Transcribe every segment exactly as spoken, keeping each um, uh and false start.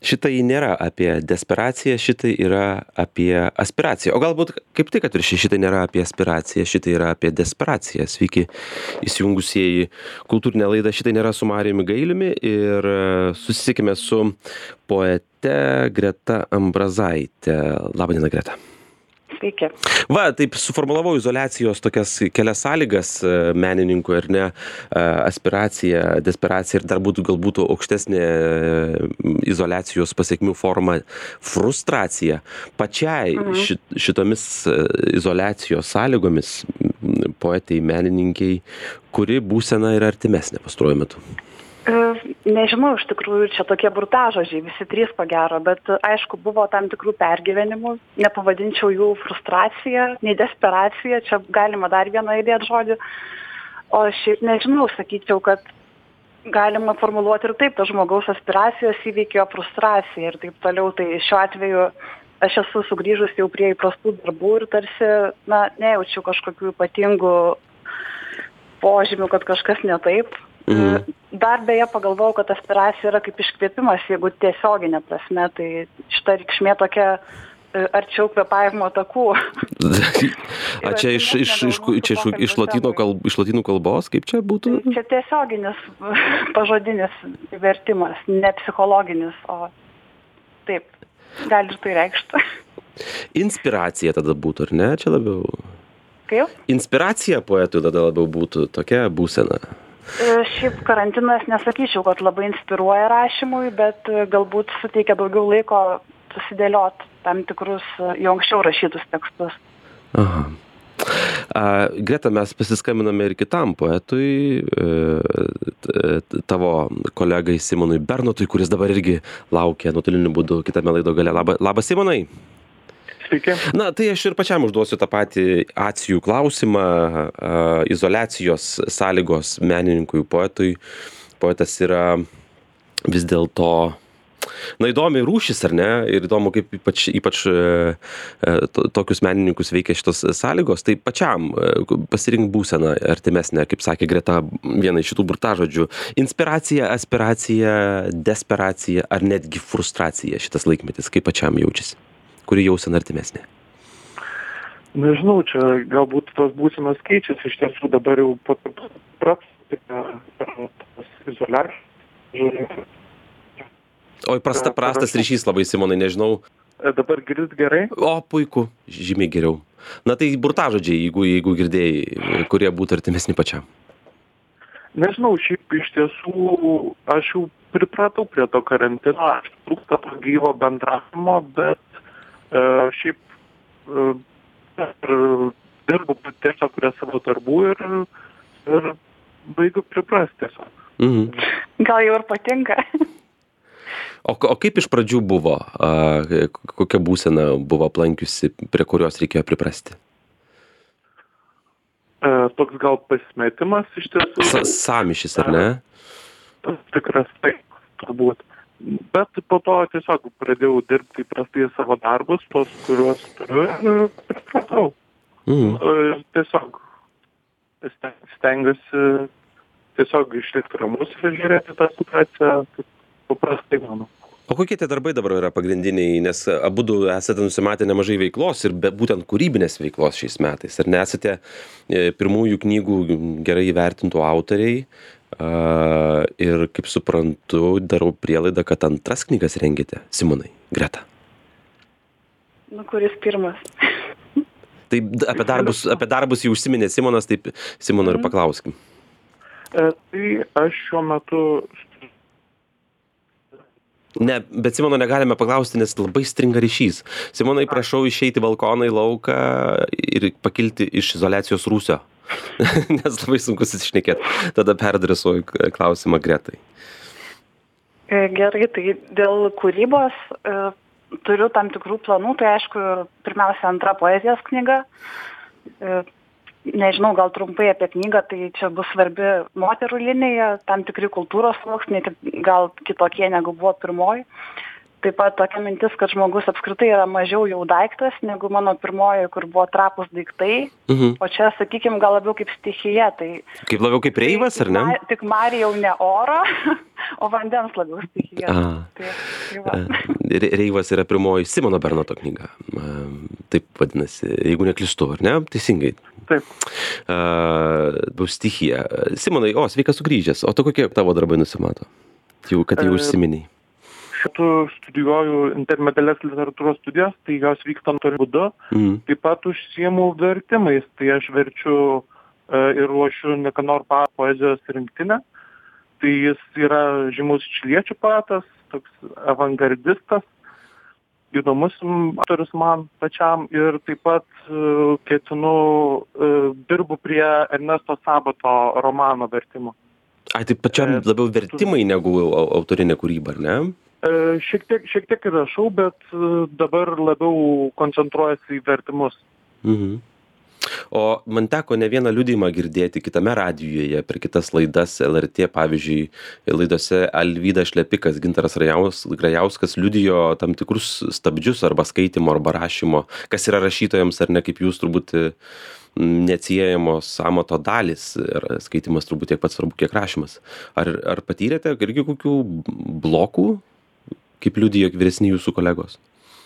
šitai nėra apie desperaciją, šitai yra apie aspiraciją. O galbūt kaip tik atvirkščiai, šitai nėra apie aspiraciją, šitai yra apie desperaciją. Sveiki, įsijungusieji kultūrinę laidą, šitai nėra su Marijumi Gailiumi ir susisiekime su poete Greta Ambrazaite. Labą dieną, Greta. Sveiki. Va, taip suformulavau izoliacijos tokias kelias sąlygas menininkų, ar ne, aspiracija, desperacija ir dar būtų galbūt aukštesnė izoliacijos pasekmių forma frustracija. Pačiai mhm. šitomis izoliacijos sąlygomis poetai, menininkiai, kuri būsena yra artimesnė pastaruoju metu? Nežinau, iš tikrųjų, čia tokie burtažodžiai, visi trys ko gero, bet aišku, buvo tam tikrų pergyvenimų, nepavadinčiau jų frustracija, nei desperacija, čia galima dar vieną įdėti žodį, o šiaip nežinau, sakyčiau, kad galima formuluoti ir taip, ta žmogaus aspiracijos įveikėjo frustracija ir taip toliau, tai šiuo atveju aš esu sugrįžus jau prie įprastų darbų ir tarsi, na, nejaučiu kažkokių ypatingų požymių, kad kažkas ne taip. Mhm. Dar beje pagalvojau, kad aspiracija yra kaip iškvėpimas, jeigu tiesioginė prasme, tai šita reikšmė tokia arčiau kvėpavimo takų. A čia iš, iš, iš, čia iš, iš, latino kalb, iš latinų kalbos, kaip čia būtų? Čia tiesioginis pažodinis vertimas, ne psichologinis, o taip, gali ir tai reikšti. Inspiracija tada būtų, ar ne? Čia labiau. Kaip? Inspiracija poetui tada labiau būtų tokia būsena. Šiaip karantinas nesakyčiau, kad labai inspiruoja rašymui, bet galbūt suteikia daugiau laiko susidėlioti tam tikrus jau anksčiau rašytus tekstus. Aha. A, Greta, mes pasiskambiname ir kitam poetui, tavo kolegai Simonui Bernotui, kuris dabar irgi laukia nuotoliniu būdu kitame laido gale. Labas, labas Simonai. Sveiki. Na, tai aš ir pačiam užduosiu tą patį acijų klausimą, izoliacijos sąlygos menininkui, poetui. Poetas yra vis dėlto, na, įdomi rūšis, ar ne? Ir įdomu, kaip ypač, ypač to, tokius menininkus veikia šitos sąlygos. Tai pačiam pasirink būseną artimesnę, kaip sakė Greta, vieną iš šitų burtažodžių. Inspiracija, aspiracija, desperacija ar netgi frustracija šitas laikmetis, kaip pačiam jaučiasi? Kuri jausena artimesnė? Nežinau, čia galbūt tos būsenos keičiasi, iš tiesų dabar jau po prastą izoliaciją. Oi, prasta, prastas ryšys labai, Simonai, nežinau. Dabar girdit gerai? O, puiku, žymiai geriau. Na tai burtažodžiai, jeigu, jeigu girdėjai, kurie būtų artimesni pačiam. Nežinau, šiaip iš tiesų aš jau pripratau prie to karantino, aš trūksta to gyvo bendravimo, bet Uh, šiaip uh, dirbu tiesiog prie savo darbų ir, ir baigiu priprasti tiesiog. Mhm. Gal jau ir patinka. O, o kaip iš pradžių buvo? Uh, kokia būsena buvo aplankiusi, prie kurios reikėjo priprasti? Uh, toks gal pasimetimas iš tiesų. Sa samišis, ar ne? Tas tikras taip, turbūt. Bet po to tiesiog pradėjau dirbti įprastai savo darbus, tos, kuriuos turiu, ir pripratau. Mm. Tiesiog stengiuosi tiesiog išlikti ramus ir žiūrėti tą situaciją, kaip paprastai manau. O kokie tie darbai dabar yra pagrindiniai, nes abudu esate nusimatę nemažai veiklos ir be, būtent kūrybinės veiklos šiais metais. Ar nesate pirmųjų knygų gerai įvertintų autoriai? Uh, ir kaip suprantu, darau prielaidą, kad antras knygas rengite, Simonai, Greta. Nu, kuris pirmas? Tai apie darbus, apie darbus jau užsiminė Simonas, taip Simono ir paklauskim. E, tai aš šiuo metu... Ne, bet Simono negalime paklausti, nes labai stringa ryšys. Simonai, prašau išeiti balkoną į lauką ir pakilti iš izoliacijos rūsio. Nes labai sunku susišnekėti. Tada perdresuoju klausimą Gretai. Gerai, tai dėl kūrybos e, turiu tam tikrų planų. Tai aišku, pirmiausia, antra poezijos knyga. E, nežinau, gal trumpai apie knygą, tai čia bus svarbi moterų linija, tam tikri kultūros sluoksniai, gal kitokie negu buvo pirmoji. taip pat tokia mintis, kad žmogus apskritai yra mažiau jau daiktas, negu mano pirmoji, kur buvo trapus daiktai. Mhm. O čia, sakykime, gal labiau kaip stichija. Tai, Kaip labiau kaip reivas, ar ne? ma- Tik Marija jau ne oro, o vandens labiau stichija. A. Tai, tai va. Re- Reivas yra pirmoji Simono Bernoto knyga. A, Taip vadinasi, jeigu neklystu, ar ne? Teisingai. Taip. Uh, stichija. Simonai, o, sveikas sugrįžęs. O tu kokie tavo darbai nusimato? Jau, kad jau E, užsiminiai. Šitų studijuoju intermedialės literatūros studijas, tai jos vyksta nuotoliniu būdu. Mhm. Taip pat užsiimu vertimais, tai aš verčiu e, ir ruošiu Nikanor Parko poezijos rinktinę. Tai jis yra žymus čiliečių poetas, toks avangardistas, įdomus autorius man pačiam ir taip pat e, ketinu, e, dirbu prie Ernesto Sabato romano vertimo. Ai, tai pačiam E, labiau vertimai negu au- autorinė kūryba, ar ne? E, Šiek tiek, šiek tiek ir rašau, bet e, dabar labiau koncentruojasi į vertimus. Mhm. O man teko ne vieną liudijimą girdėti kitame radijuje, per kitas laidas L R T, pavyzdžiui, laidose Alvydas Šlepikas, Gintaras Rajaus, Grajauskas liudijo tam tikrus stabdžius arba skaitimo, arba rašymo, kas yra rašytojams ar ne, kaip jūs turbūt e, neatsiejamos amato dalys ir skaitimas turbūt tiek pat svarbu, kiek rašymas. Ar, ar patyrėte irgi kokių blokų, kaip liudijo vyresni jūsų kolegos?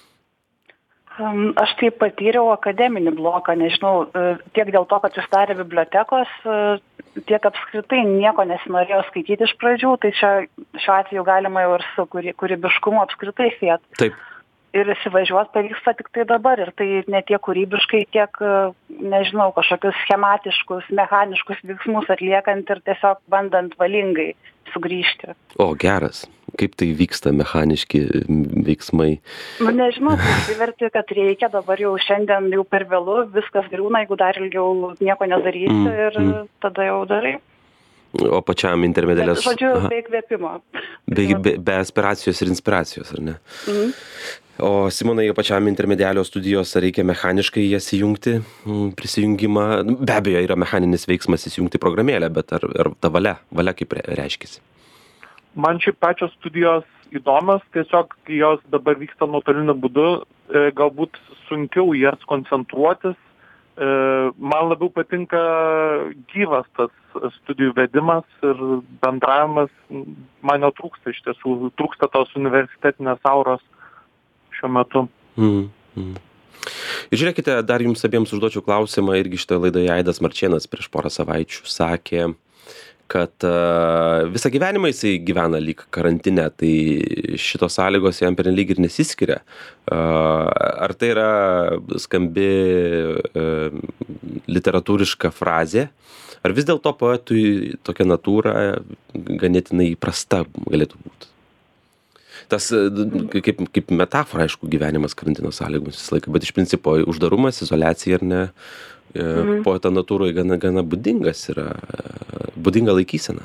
Um, Aš tai patyriau akademinį bloką, nežinau, e, tiek dėl to, kad uždarė bibliotekos, e, tiek apskritai nieko nesinorėjo skaityti iš pradžių, tai čia šiuo atveju galima jau ir su kūry- kūrybiškumu apskritai siet. Taip. Ir įsivažiuot pavyksta tik tai dabar, ir tai ne tiek kūrybiškai, tiek, e, nežinau, kažkokius schematiškus, mechaniškus veiksmus atliekant ir tiesiog bandant valingai sugrįžti. O, geras. Kaip tai vyksta mechaniški m, veiksmai? Nu, nežinau, priverti, kad reikia, dabar jau šiandien jau per vėlu, viskas griūna, jeigu dar ilgiau nieko nedarysi Mm, ir mm. tada jau darai. O pačiam Bet, intermedialės... žodžiu, Aha. be įkvėpimo. Be, be, be aspiracijos ir inspiracijos, ar ne? Mhm. O Simonai, pačiam intermedialio studijos, ar reikia mechaniškai jas įjungti, mm, prisijungimą? Nu, be abejo, yra mechaninis veiksmas įsijungti programėlę, bet ar, ar ta valia, valia kaip re- reiškiasi? Man šiaip pačios studijos įdomios, tiesiog kai jos dabar vyksta nuotoliniu būdu, e, galbūt sunkiau į jas koncentruotis. E, Man labiau patinka gyvas tas studijų vedimas ir bendravimas. Man jo trūksta iš tiesų, trūksta tos universitetinės auros šiuo metu. Mm, mm. Ir žiūrėkite, dar jums abiems užduočiau klausimą, irgi šitoje laidoje Aidas Marčėnas prieš porą savaičių sakė, kad uh, visą gyvenimą jisai gyvena lyg karantine, tai šitos sąlygos jam pernelyg ir nesiskiria. Uh, ar tai yra skambi uh, literatūriška frazė, ar vis dėlto poetui tokia natūra ganėtinai įprasta galėtų būti? Tas uh, kaip, kaip metafora, aišku, gyvenimas karantino sąlygomis visą laiką, bet iš principo uždarumas, izoliacija ar ne, Mhm. poeto natūroje gana, gana būdingas yra, būdinga laikysena.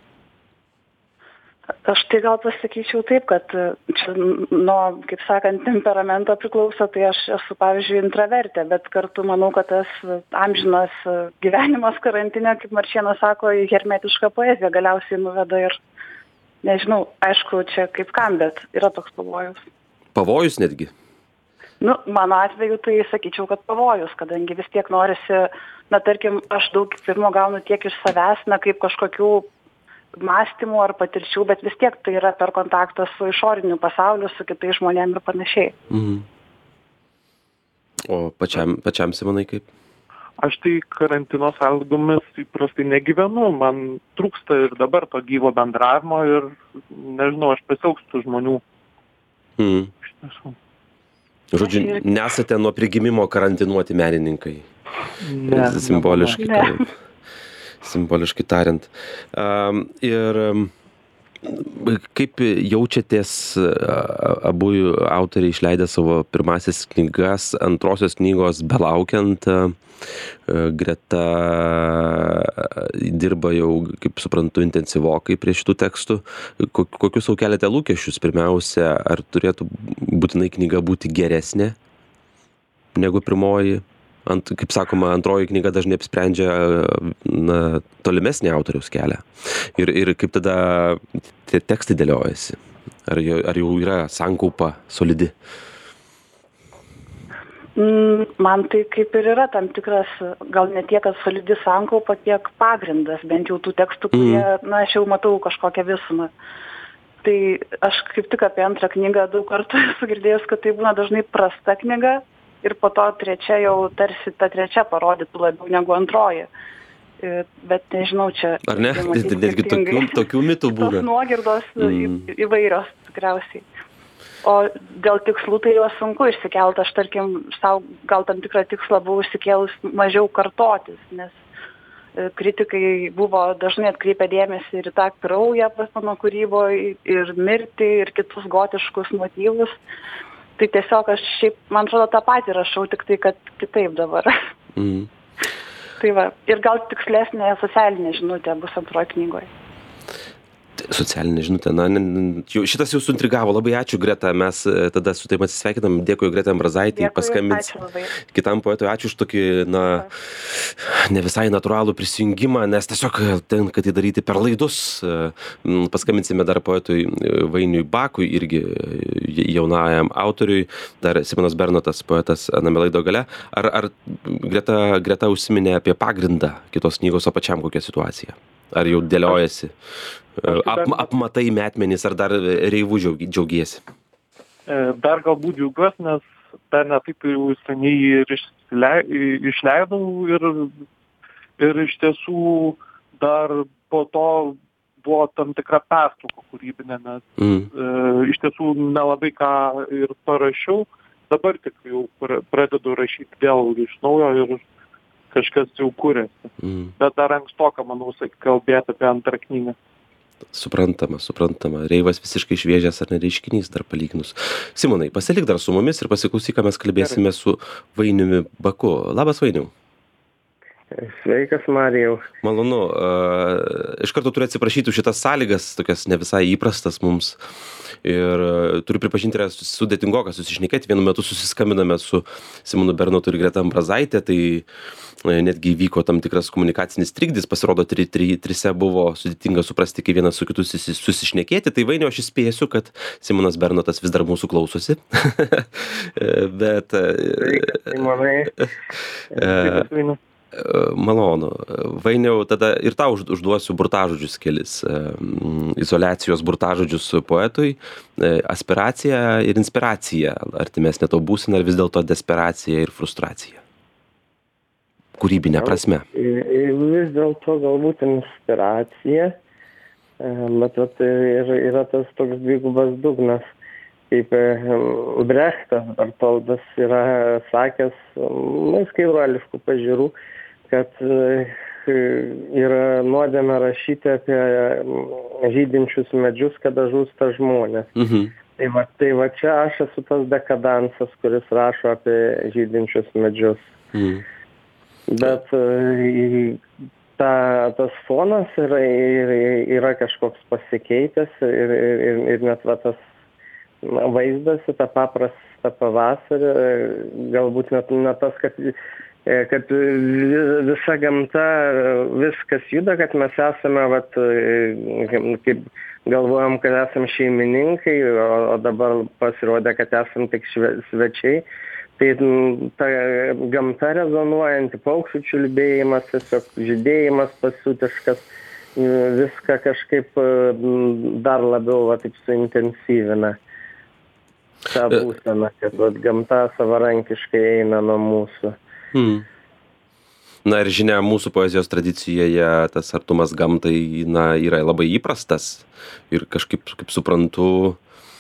Aš tai gal pasakyčiau taip, kad e, čia nuo, kaip sakant, temperamento priklauso, tai aš esu, pavyzdžiui, intravertė, bet kartu manau, kad tas e, amžinas e, gyvenimas karantinė, kaip Marčėnas sako, į hermetišką poeziją galiausiai nuveda ir, nežinau, aišku, čia kaip kam, bet yra toks pavojus. Pavojus netgi. Nu, mano atveju tai sakyčiau, kad pavojus, kadangi vis tiek norisi, na, tarkim, aš daug pirmo gaunu tiek iš savęs, na, kaip kažkokių mąstymų ar patirčių, bet vis tiek tai yra per kontaktą su išoriniu pasauliu, su kitais žmonėmis ir panašiai. Mhm. O pačiam, pačiam Simonai kaip? Aš tai karantino sąlygomis įprastai negyvenu, man trūksta ir dabar to gyvo bendravimo ir, nežinau, aš pasiilgstu žmonių. Mhm. Iš tiesų. Žodžiu, nesate nuo prigimimo karantinuoti menininkai. Ne, Simboliškai, ne. tariant. Simboliškai tariant. Um, ir um, kaip jaučiatės, a- abu autoriai išleidę savo pirmasis knygas, antrosios knygos belaukiant, a, Greta dirba jau, kaip suprantu, intensyvokai prie šitų tekstų. Ko- Kokius sau keliate lūkesčius? Pirmiausia, ar turėtų būtinai knyga būti geresnė negu pirmoji? Ant, kaip sakoma, antroji knyga dažnai apsprendžia na, tolimesnį autoriaus kelią. Ir, ir kaip tada tie tekstai dėliojasi? Ar jau, ar jau yra sankaupa solidi? Man tai kaip ir yra tam tikras, gal ne tiek, kad solidi sankaupa, tiek pagrindas, bent jau tų tekstų, kurie, mm. na, aš jau matau kažkokią visumą. Tai aš kaip tik apie antrą knygą daug kartų esu girdėjus, kad tai būna dažnai prasta knyga ir po to trečia jau tarsi ta trečia parodytų labiau negu antroji. Bet nežinau, čia... Ar ne? Netgi tokių, tokių mitų būna. Tos nuogirdos mm. įvairios tikriausiai. O dėl tikslų tai juos sunku išsikelti. Aš, tarkim, sau gal tam tikrą tikslą buvau išsikėlus mažiau kartotis, nes kritikai buvo dažnai atkreipę dėmesį ir į tą kraują pas mano kūryboje, ir mirtį, ir kitus gotiškus motyvus. Tai tiesiog aš šiaip, man atrodo, tą patį rašau, tik tai, kad kitaip dabar. Mm. Tai va, ir gal tikslesnė socialinė žinutė bus antroje knygoje. Socialinė žinutė, na, šitas jau suintrigavo, labai ačiū Greta, mes tada su taip atsisveikinam, dėkui Greta Ambrazaitei, paskambins kitam poetui, ačiū už tokį, na, ne visai natūralų prisijungimą, nes tiesiog tenka tai daryti per laidus, paskambinsime dar poetui Vainiui Bakui, irgi jaunajam autoriui, dar Simonas Bernotas, poetas aname laido gale, ar, ar Greta, Greta užsiminė apie pagrindą kitos knygos, o pačiam kokia situacija? Ar jau dėliojasi? Ap, apmatai metmenys, ar dar reivų džiaugiesi? Dar galbūt džiaugiuosi, nes dar ne taip jau seniai ir išleidau ir, ir iš tiesų dar po to buvo tam tikra pertrauka kūrybinė, nes mm. e, iš tiesų nelabai ką ir parašiau. Dabar tik jau pradedu rašyti vėl iš naujo ir kažkas jau kūrėsi. Mm. Bet dar ankstoka, manau, kalbėti apie antrą knygą. Suprantama, suprantama. Reivas visiškai šviežias ar nereiškinys dar palyginus. Simonai, pasilik dar su mumis ir pasiklausyk, ką mes kalbėsime Gerai. Su Vainiumi Baku. Labas, Vainiau. Sveikas, Marijau. Malonu. Uh, iš karto turiu atsiprašyti už šitas sąlygas, tokias ne visai įprastas mums. Ir uh, turiu pripažinti, yra sudėtingoka susišnekėti. Vienu metu susiskambiname su Simonu Bernotu ir Greta Ambrazaite, tai uh, netgi vyko tam tikras komunikacinis trikdis. Pasirodo, tri, tri, trise buvo sudėtinga suprasti, kai vienas su kitu susišnekėti. Tai Vainiau, aš įspėsiu, kad Simonas Bernotas vis dar mūsų klausosi. Bet... Sveikas, Simonai. Sveikas, Vainiau. Malonu. Vainiau, tada ir tau užduosiu burtažodžius kelis. Izoliacijos burtažodžius poetui. Aspiracija ir inspiracija. Artimesnė tau būsena, ar vis dėlto desperacija ir frustracija? Kūrybinė prasme. Vis dėlto galbūt inspiracija, bet ir, yra tas toks dvigubas dugnas. Kaip Brechtas Bertoldas yra sakęs, na, skaidruoliškų pažiūrų, kad yra nuodėmė rašyti apie žydinčius medžius, kada žūsta žmonės. Mhm. Tai, va, tai va čia aš esu tas dekadansas, kuris rašo apie žydinčius medžius. Mhm. Bet ta, tas fonas yra, yra, yra kažkoks pasikeitęs ir, ir, ir net va tas vaizdas į tą paprastą pavasarį, galbūt net ne tas, kad, kad visa gamta, viskas juda, kad mes esame, vat, kaip galvojam, kad esame šeimininkai, o, o dabar pasirodė, kad esame tik svečiai. Tai ta gamta rezonuojanti, paukščių čiulbėjimas, tiesiog žydėjimas pasiutiškas, viską kažkaip dar labiau va, taip suintensyvina. Ta būsena, kad vat, gamta savarankiškai eina nuo mūsų. Hmm. Na ir žinia, mūsų poezijos tradicijoje tas artumas gamtai, na, yra labai įprastas ir kažkaip, kaip suprantu,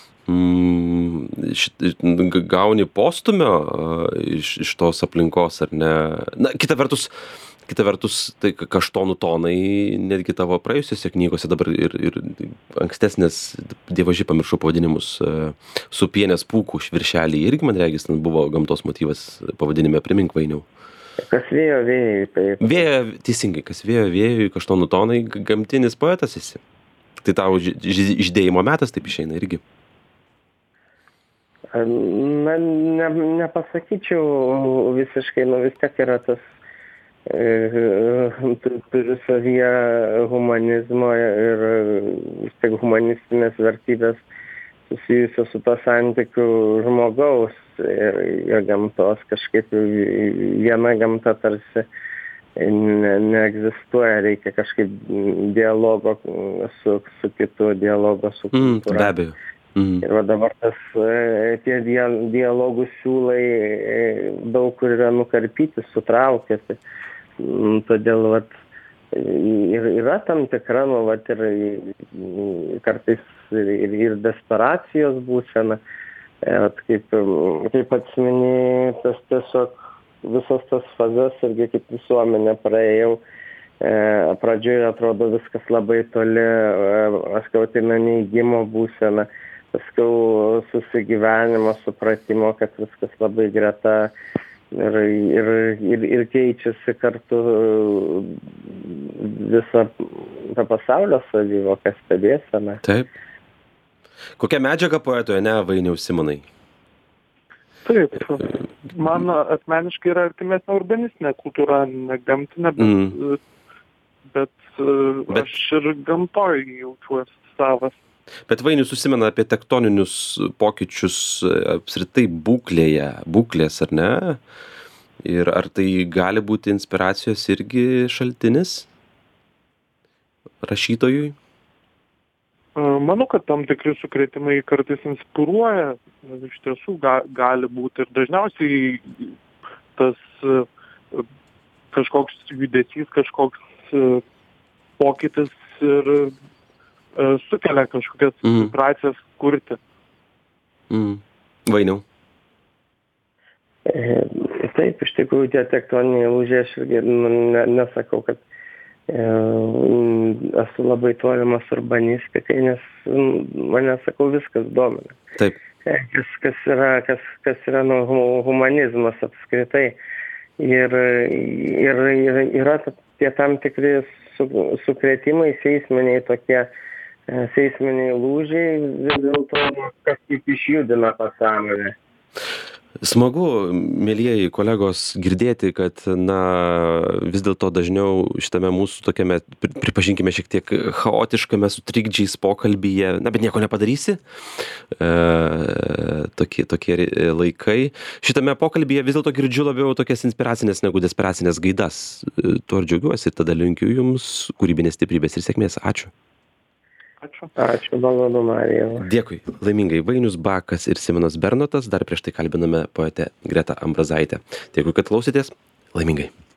mm, šit, gauni postumio iš, iš tos aplinkos, ar ne? Na, kita vertus, kita vertus, tai kaštonų tonai netgi tavo praėjusiose knygose dabar ir, ir ankstesnės, dievaži pamiršau pavadinimus, su pienės pūkų viršelį irgi, man regis, ten buvo gamtos motyvas pavadinime, primink, Vainiau. Kas vėjo vėjui, taip. Vėjo, teisingai, kas vėjo vėjui, kaštonų tonai, gamtinis poetas esi. Tai tau išdėjimo metas taip išeina irgi. Na, ne, nepasakyčiau visiškai, nu vis tiek yra tas turiu savyje humanizmo ir vis tiek humanistinės vertybės susijusios su to santykiu žmogaus ir, ir gamtos. Kažkaip viena gamta tarsi ne, neegzistuoja, reikia kažkaip dialogo su, su kitu, dialogo su Mm, kultūra. be abejo. Mhm. Ir va dabar tas, e, tie dia- dialogų siūlai e, daug kur yra nukarpyti, sutraukėsi. Mm, Todėl vat, ir yra tam tikra, nu, vat, ir e, kartais ir, ir, ir desperacijos būsena. E, vat, kaip, mm, kaip atsimeni, tas tiesiog visas tas fazes irgi kaip visuomenė praėjau. E, pradžioje atrodo viskas labai toli, e, paskiau ateina neigimo būsena, paskiau susigyvenimo, supratimo, kad viskas labai greta ir, ir, ir, ir keičiasi kartu visą tą pasaulio savivoką, stebėseną. Taip. Kokia medžiaga poetoje, ne, Vainiaus Simonai? Taip, man asmeniškai yra artimesnė urbanistinė kultūra, ne gamtinė, bet, Mm. bet, Bet- aš ir gamtoj jaučiuosi savas. Bet Vainius užsimena apie tektoninius pokyčius e, apskritai būklėje, būklės, ar ne? Ir ar tai gali būti inspiracijos irgi šaltinis rašytojui? Manau, kad tam tikri sukrėtimai kartais inspiruoja, iš tiesų ga, gali būti ir dažniausiai tas e, kažkoks judesys, kažkoks e, pokytis ir e, sukelia kažkokias Mhm. vibracijas kurti. Mm. Vainiau. E, Taip, iš tikrųjų tie tektoniniai lūžiai, aš irgi nu, ne, nesakau, kad e, mm, esu labai tolimas urbanistikai, nes mm, mane, sakau, viskas domina. Taip. E, Kas, kas yra, kas, kas yra nu, hu- humanizmas apskritai. Ir, ir, ir yra ta- tie tam tikri su, sukrėtimai, seisminiai tokie, e, seisminiai lūžiai, vis dėlto kažkaip išjudina pasąmonę. Smagu, mielieji kolegos, girdėti, kad, na, vis dėlto dažniau šitame mūsų tokiame, pri- pripažinkime, šiek tiek chaotiškame, su trikdžiais pokalbyje, na, bet nieko nepadarysi, e, tokie, tokie e, laikai. Šitame pokalbyje vis dėlto girdžiu labiau tokias inspiracinės negu desperacinės gaidas. E, Tuo ir džiaugiuosi ir tada linkiu jums kūrybinės stiprybės ir sėkmės. Ačiū. Ačiū. Ačiū, malonu, Marija. Dėkui. Laimingai Vainius Bakas ir Simonas Bernotas. Dar prieš tai kalbiname poetę Gretą Ambrazaitę. Dėkui, kad klausėtės. Laimingai.